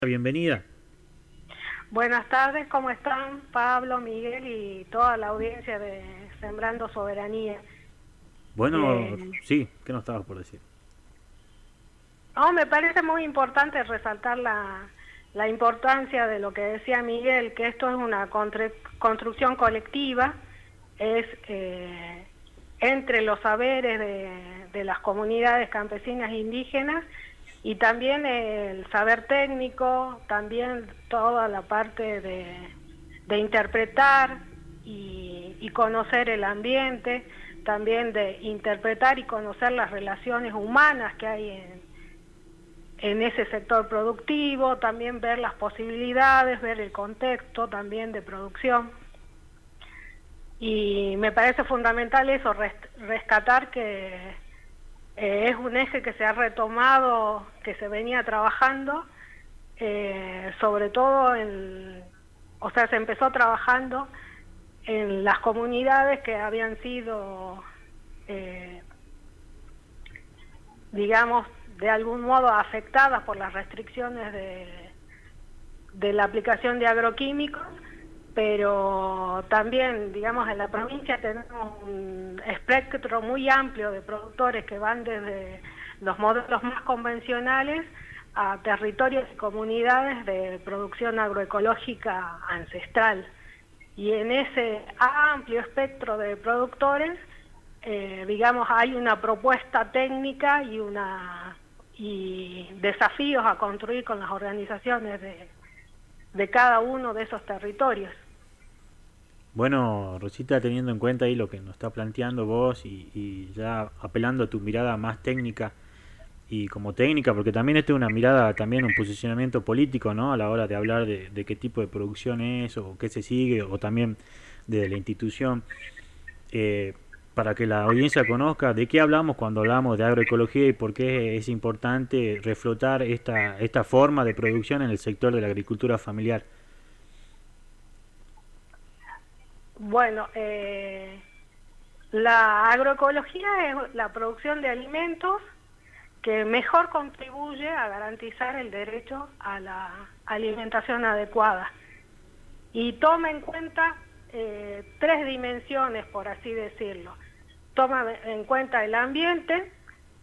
Bienvenida. Buenas tardes, ¿cómo están Pablo, Miguel y toda la audiencia de Sembrando Soberanía? Bueno, Eh, sí, ¿qué nos estabas por decir? me parece muy importante resaltar la importancia de lo que decía Miguel, que esto es una construcción colectiva, es entre los saberes de las comunidades campesinas e indígenas y también el saber técnico, también toda la parte de interpretar y conocer el ambiente, también de interpretar y conocer las relaciones humanas que hay en ese sector productivo, también ver las posibilidades, ver el contexto también de producción. Y me parece fundamental eso, rescatar que es un eje que se ha retomado, que se venía trabajando, sobre todo se empezó trabajando en las comunidades que habían sido, digamos, de algún modo afectadas por las restricciones de la aplicación de agroquímicos, pero también, digamos, en la provincia tenemos un espectro muy amplio de productores que van desde los modelos más convencionales a territorios y comunidades de producción agroecológica ancestral. Y en ese amplio espectro de productores, digamos, hay una propuesta técnica y desafíos a construir con las organizaciones de cada uno de esos territorios. Bueno, Rosita, teniendo en cuenta ahí lo que nos está planteando vos y ya apelando a tu mirada más técnica y como técnica, porque también esto es una mirada, también un posicionamiento político, ¿no? A la hora de hablar de qué tipo de producción es o qué se sigue o también de la institución. Eh, para que la audiencia conozca de qué hablamos cuando hablamos de agroecología y por qué es importante reflotar esta forma de producción en el sector de la agricultura familiar. Bueno, la agroecología es la producción de alimentos que mejor contribuye a garantizar el derecho a la alimentación adecuada y toma en cuenta tres dimensiones, por así decirlo. Toma en cuenta el ambiente,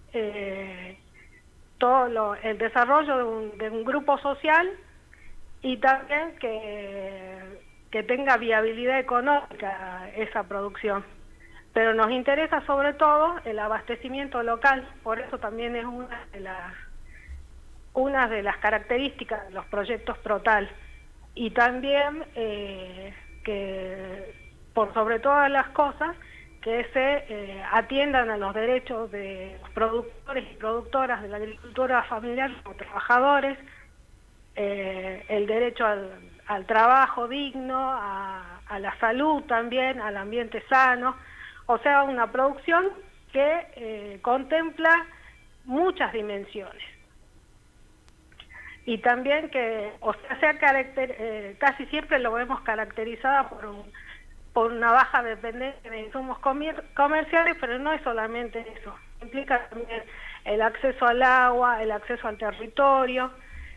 el desarrollo de un grupo social y también que tenga viabilidad económica esa producción. Pero nos interesa sobre todo el abastecimiento local, por eso también es una de las características de los proyectos Protal. Y también que, por sobre todas las cosas, que se atiendan a los derechos de los productores y productoras de la agricultura familiar como trabajadores, el derecho al trabajo digno, a la salud también, al ambiente sano, o sea, una producción que contempla muchas dimensiones. Y también que, casi siempre lo vemos caracterizada por una baja dependencia de insumos comerciales, pero no es solamente eso, implica también el acceso al agua, el acceso al territorio,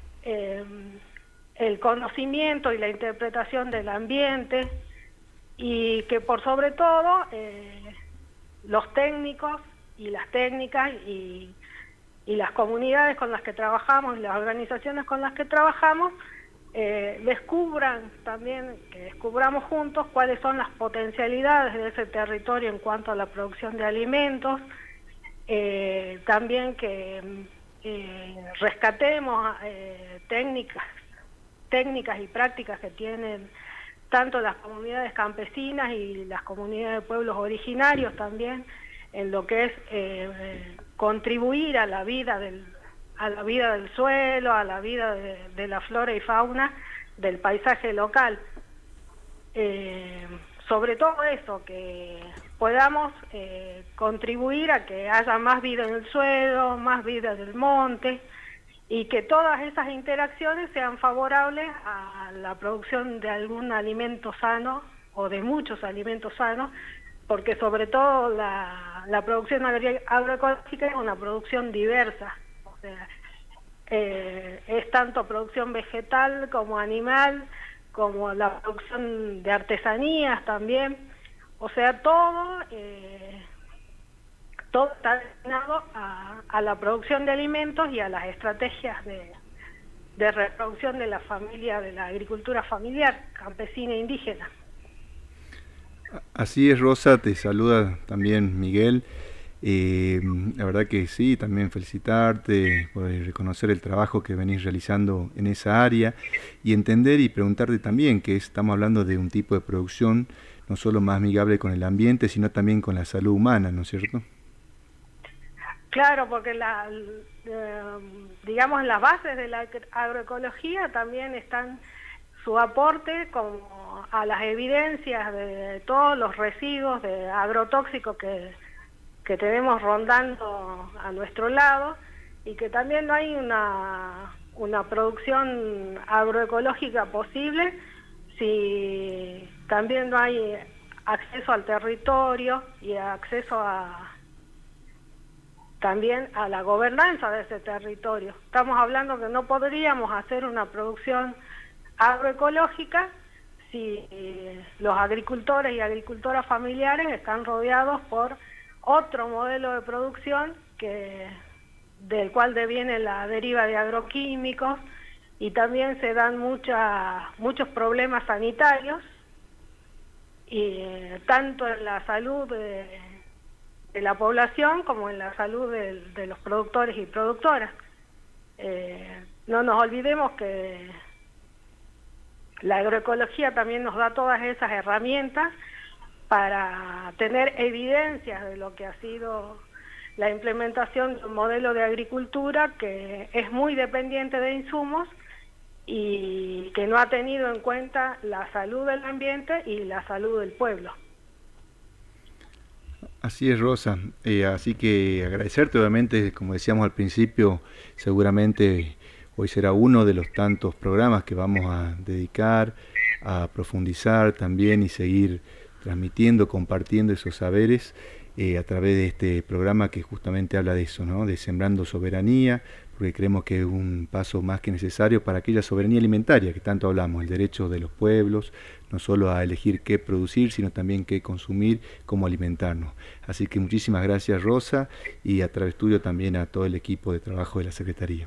el conocimiento y la interpretación del ambiente, y que por sobre todo los técnicos y las técnicas y las comunidades con las que trabajamos y las organizaciones con las que trabajamos descubramos juntos cuáles son las potencialidades de ese territorio en cuanto a la producción de alimentos, también que rescatemos técnicas y prácticas que tienen tanto las comunidades campesinas y las comunidades de pueblos originarios también, en lo que es contribuir a la vida del suelo, a la vida de la flora y fauna del paisaje local. Sobre todo eso, que podamos contribuir a que haya más vida en el suelo, más vida del monte, y que todas esas interacciones sean favorables a la producción de algún alimento sano o de muchos alimentos sanos, porque sobre todo la producción agroecológica es una producción diversa, o sea, es tanto producción vegetal como animal, como la producción de artesanías también. O sea, todo está destinado a la producción de alimentos y a las estrategias de reproducción de la familia, de la agricultura familiar, campesina e indígena. Así es, Rosa, te saluda también Miguel. La verdad que sí, también felicitarte por reconocer el trabajo que venís realizando en esa área y entender y preguntarte también que estamos hablando de un tipo de producción no solo más amigable con el ambiente, sino también con la salud humana, ¿no es cierto? Claro, porque digamos, las bases de la agroecología también están su aporte como a las evidencias de todos los residuos de agrotóxicos que tenemos rondando a nuestro lado, y que también no hay una producción agroecológica posible si también no hay acceso al territorio y acceso también a la gobernanza de ese territorio. Estamos hablando que no podríamos hacer una producción agroecológica si los agricultores y agricultoras familiares están rodeados por otro modelo de producción del cual deviene la deriva de agroquímicos, y también se dan muchos problemas sanitarios, y tanto en la salud de la población como en la salud de los productores y productoras. No nos olvidemos que la agroecología también nos da todas esas herramientas para tener evidencias de lo que ha sido la implementación de un modelo de agricultura que es muy dependiente de insumos y que no ha tenido en cuenta la salud del ambiente y la salud del pueblo. Así es, Rosa. Así que agradecerte, obviamente, como decíamos al principio, seguramente hoy será uno de los tantos programas que vamos a dedicar a profundizar también y seguir transmitiendo, compartiendo esos saberes a través de este programa que justamente habla de eso, ¿no? De sembrando soberanía, porque creemos que es un paso más que necesario para aquella soberanía alimentaria que tanto hablamos, el derecho de los pueblos, no solo a elegir qué producir, sino también qué consumir, cómo alimentarnos. Así que muchísimas gracias, Rosa, y a través tuyo también a todo el equipo de trabajo de la Secretaría.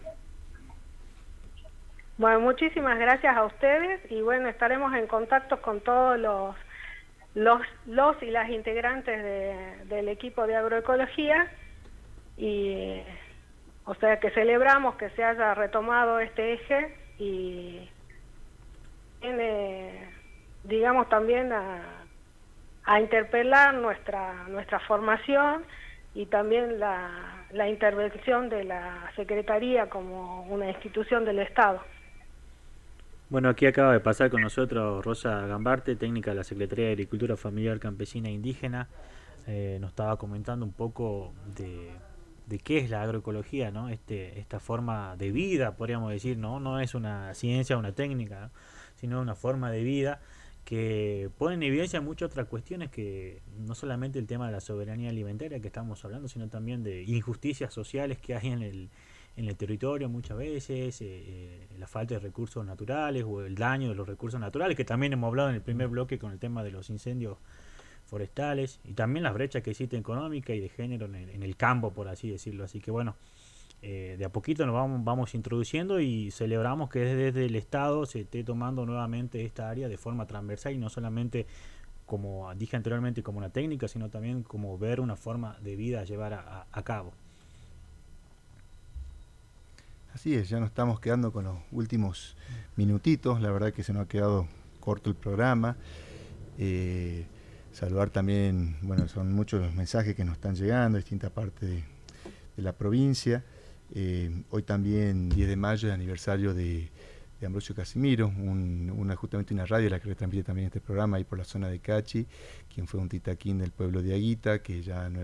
Bueno, muchísimas gracias a ustedes, y bueno, estaremos en contacto con todos los y las integrantes del equipo de agroecología, y o sea que celebramos que se haya retomado este eje y viene, digamos, también a interpelar nuestra formación y también la intervención de la Secretaría como una institución del Estado. Bueno, aquí acaba de pasar con nosotros Rosa Gambarte, técnica de la Secretaría de Agricultura Familiar Campesina e Indígena. Nos estaba comentando un poco de qué es la agroecología, ¿no? Esta forma de vida, podríamos decir, no es una ciencia, una técnica, ¿no? Sino una forma de vida que pone en evidencia muchas otras cuestiones, que no solamente el tema de la soberanía alimentaria que estamos hablando, sino también de injusticias sociales que hay en el territorio muchas veces, la falta de recursos naturales o el daño de los recursos naturales, que también hemos hablado en el primer bloque con el tema de los incendios forestales, y también las brechas que existen económicas y de género en el campo, por así decirlo. Así que bueno, de a poquito nos vamos introduciendo, y celebramos que desde el Estado se esté tomando nuevamente esta área de forma transversal, y no solamente, como dije anteriormente, como una técnica, sino también como ver una forma de vida a llevar a cabo. Así es, ya nos estamos quedando con los últimos minutitos, la verdad que se nos ha quedado corto el programa. Saludar también, bueno, son muchos los mensajes que nos están llegando de distintas partes de la provincia. Hoy también, 10 de mayo, es aniversario de Ambrosio Casimiro, justamente una radio la que retransmite también este programa ahí por la zona de Cachi, quien fue un titaquín del pueblo de Aguita, que ya no